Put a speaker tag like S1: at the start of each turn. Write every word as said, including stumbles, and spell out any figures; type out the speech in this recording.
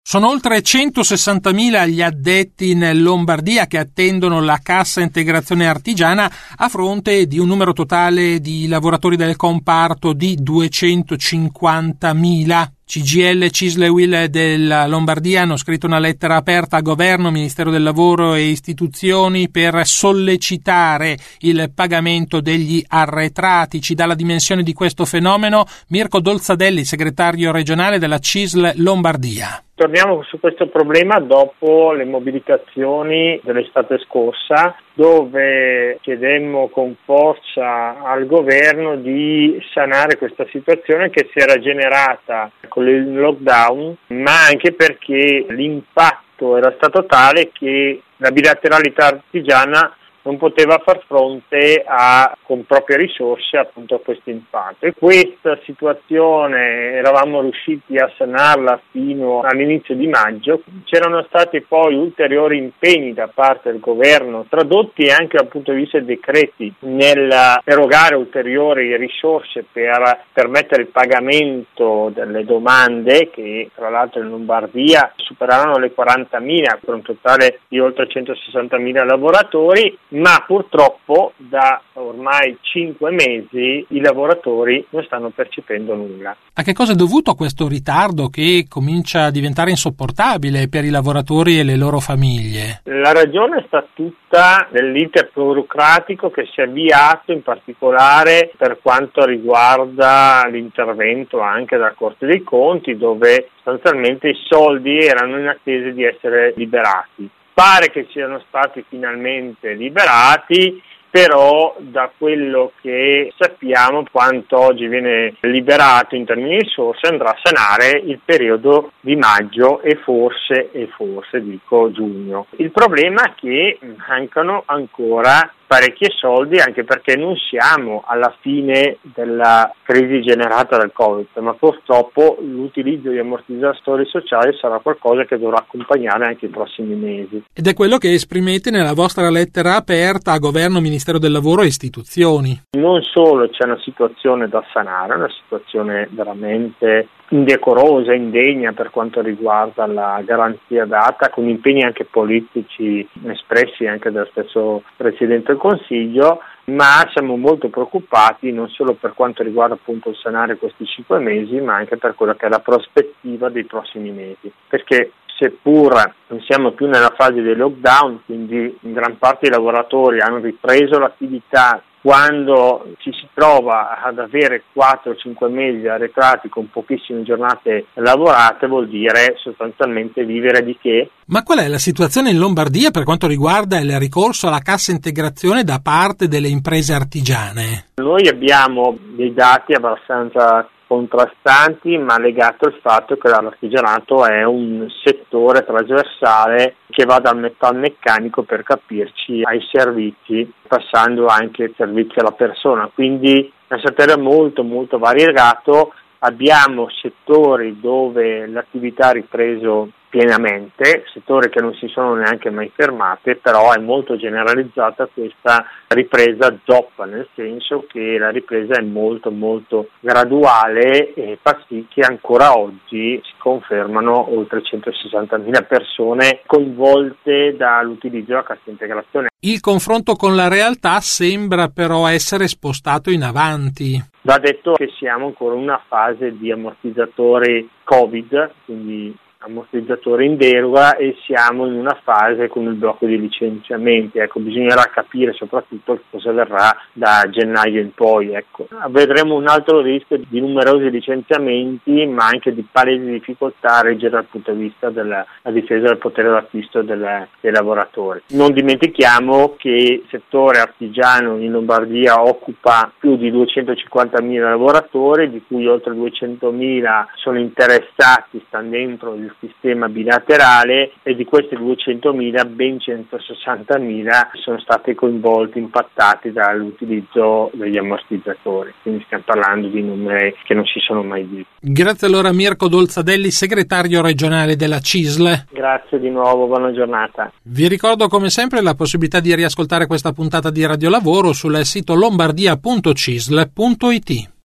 S1: Sono oltre centosessantamila gli addetti in Lombardia che attendono la cassa integrazione artigiana a fronte di un numero totale di lavoratori del comparto di duecentocinquantamila. C G I L, C I S L e U I L della Lombardia hanno scritto una lettera aperta a Governo, Ministero del Lavoro e istituzioni per sollecitare il pagamento degli arretrati. Ci dà la dimensione di questo fenomeno Mirko Dolzadelli, segretario regionale della C I S L Lombardia.
S2: Torniamo su questo problema dopo le mobilitazioni dell'estate scorsa, dove chiedemmo con forza al governo di sanare questa situazione che si era generata con il lockdown, ma anche perché l'impatto era stato tale che la bilateralità artigiana non poteva far fronte a, con proprie risorse appunto a questo impatto, e questa situazione eravamo riusciti a sanarla fino all'inizio di maggio. C'erano stati poi ulteriori impegni da parte del governo, tradotti anche dal punto di vista dei decreti, nel erogare ulteriori risorse per permettere il pagamento delle domande che tra l'altro in Lombardia superavano le quarantamila per un totale di oltre centosessantamila lavoratori. Ma purtroppo da ormai cinque mesi i lavoratori non stanno percependo nulla.
S1: A che cosa è dovuto questo ritardo che comincia a diventare insopportabile per i lavoratori e le loro famiglie?
S2: La ragione sta tutta nell'iter burocratico che si è avviato, in particolare per quanto riguarda l'intervento anche della Corte dei Conti, dove sostanzialmente i soldi erano in attesa di essere liberati. Pare che siano stati finalmente liberati, però da quello che sappiamo quanto oggi viene liberato in termini di risorse andrà a sanare il periodo di maggio e forse, e forse dico giugno. Il problema è che mancano ancora parecchi soldi, anche perché non siamo alla fine della crisi generata dal Covid, ma purtroppo l'utilizzo di ammortizzatori sociali sarà qualcosa che dovrà accompagnare anche i prossimi mesi.
S1: Ed è quello che esprimete nella vostra lettera aperta a Governo, Ministero del Lavoro e istituzioni.
S2: Non solo c'è una situazione da sanare, una situazione veramente indecorosa, indegna per quanto riguarda la garanzia data, con impegni anche politici espressi anche dal stesso Presidente del Consiglio, ma siamo molto preoccupati non solo per quanto riguarda appunto il sanare questi cinque mesi, ma anche per quella che è la prospettiva dei prossimi mesi, perché seppur non siamo più nella fase del lockdown, quindi in gran parte i lavoratori hanno ripreso l'attività, quando ci si trova ad avere quattro cinque mesi arretrati con pochissime giornate lavorate, vuol dire sostanzialmente vivere di che?
S1: Ma qual è la situazione in Lombardia per quanto riguarda il ricorso alla cassa integrazione da parte delle imprese artigiane?
S2: Noi abbiamo dei dati abbastanza contrastanti, ma legato al fatto che l'artigianato è un settore trasversale che va dal metalmeccanico, per capirci, ai servizi, passando anche ai servizi alla persona, quindi è un settore molto molto variegato. Abbiamo settori dove l'attività ha ripreso pienamente, settori che non si sono neanche mai fermate, però è molto generalizzata questa ripresa zoppa, nel senso che la ripresa è molto molto graduale e fa sì che ancora oggi si confermano oltre centosessantamila persone coinvolte dall'utilizzo della cassa integrazione.
S1: Il confronto con la realtà sembra però essere spostato in avanti.
S2: Va detto che siamo ancora in una fase di ammortizzatori Covid, quindi ammortizzatori in deroga, e siamo in una fase con il blocco di licenziamenti. Ecco, bisognerà capire soprattutto cosa verrà da gennaio in poi. Ecco, vedremo un altro rischio di numerosi licenziamenti, ma anche di palesi difficoltà a reggere dal punto di vista della difesa del potere d'acquisto del, dei lavoratori. Non dimentichiamo che il settore artigiano in Lombardia occupa più di duecentocinquantamila lavoratori, di cui oltre duecentomila sono interessati, stanno dentro il sistema bilaterale, e di questi duecentomila ben centosessantamila sono stati coinvolti, impattati dall'utilizzo degli ammortizzatori, quindi stiamo parlando di numeri che non si sono mai visti.
S1: Grazie allora Mirko Dolzadelli, segretario regionale della C I S L.
S2: Grazie di nuovo, buona giornata.
S1: Vi ricordo come sempre la possibilità di riascoltare questa puntata di Radio Lavoro sul sito lombardia punto cisl punto it.